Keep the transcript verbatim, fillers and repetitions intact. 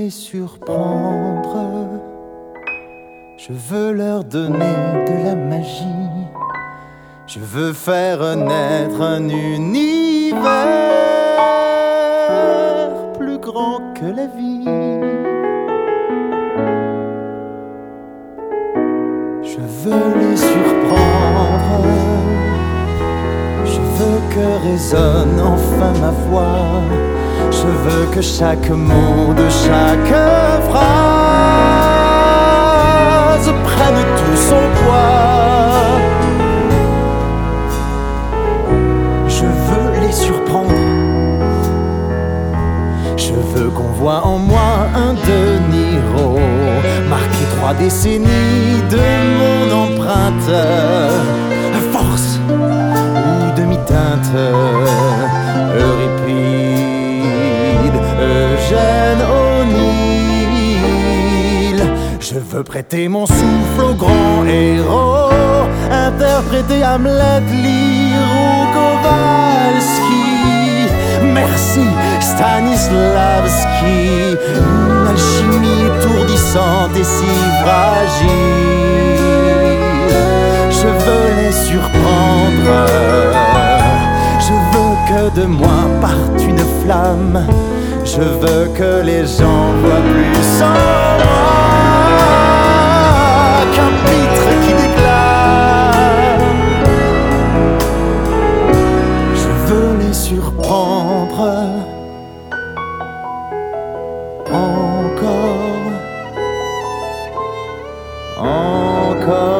les surprendre. Je veux leur donner de la magie. Je veux faire naître un univers plus grand que la vie. Je veux les surprendre. Je veux que résonne enfin ma voix. Je veux que chaque mot de chaque phrase prenne tout son poids. Je veux les surprendre. Je veux qu'on voit en moi un De Niro, marqué trois décennies de mon empreinte, force ou demi-teinte, Euripide, Eugène O'Neill. Je veux prêter mon souffle au grand héros, interpréter Hamlet, Lear ou Kowalski. Merci Stanislavski, une alchimie étourdissante et si fragile. Je veux les surprendre. Je veux que de moi parte une flamme. Je veux que les gens voient plus en moi qu'un pitre qui déclame. Je veux les surprendre. Encore, encore.